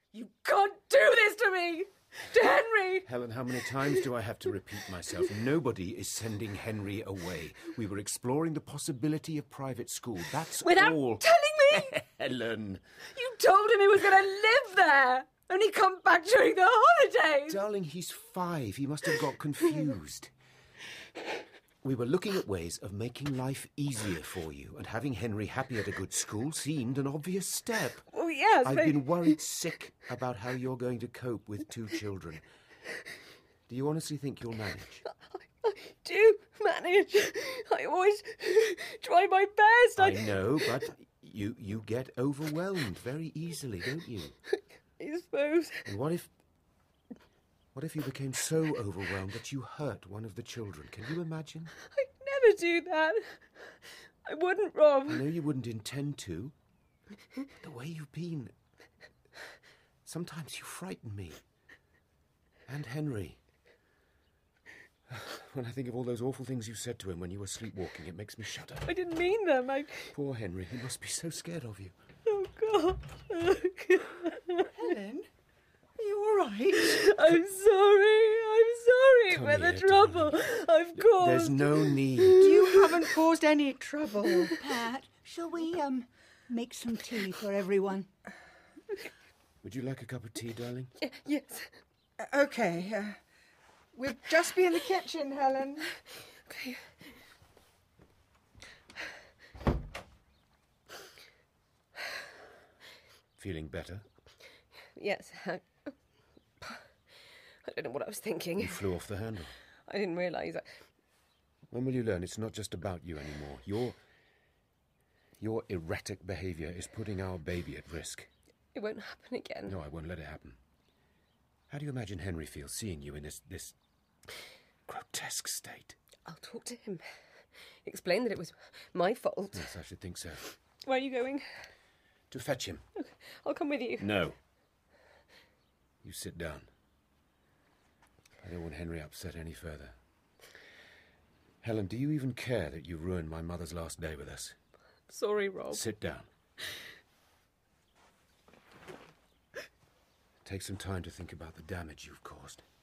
You can't do this to me! To Henry! Helen, how many times do I have to repeat myself? Nobody is sending Henry away. We were exploring the possibility of private school. That's Without all. telling me! Helen! You told him he was going to live there! Only come back during the holidays! Darling, he's 5. He must have got confused. We were looking at ways of making life easier for you, and having Henry happy at a good school seemed an obvious step. Oh, yes, I've but... been worried sick about how you're going to cope with 2 children. Do you honestly think you'll manage? I do manage. I always try my best. I know, but you get overwhelmed very easily, don't you? I suppose. And what if you became so overwhelmed that you hurt one of the children? Can you imagine? I'd never do that. I wouldn't, Rob. I know you wouldn't intend to. But the way you've been... Sometimes you frighten me. And Henry. When I think of all those awful things you said to him when you were sleepwalking, it makes me shudder. I didn't mean them. Poor Henry, he must be so scared of you. Oh, God. Helen, are you all right? I'm sorry Come for the here, trouble I've caused. There's no need. You haven't caused any trouble. Pat, shall we, make some tea for everyone? Would you like a cup of tea, darling? Yes. Okay, we'll just be in the kitchen, Helen. Okay. Feeling better? Yes. I don't know what I was thinking. You flew off the handle. I didn't realise. When will you learn it's not just about you anymore? Your erratic behaviour is putting our baby at risk. It won't happen again. No, I won't let it happen. How do you imagine Henry feels seeing you in this grotesque state? I'll talk to him. Explain that it was my fault. Yes, I should think so. Where are you going? To fetch him. Okay, I'll come with you. No. You sit down. I don't want Henry upset any further. Helen, do you even care that you ruined my mother's last day with us? Sorry, Rob. Sit down. Take some time to think about the damage you've caused.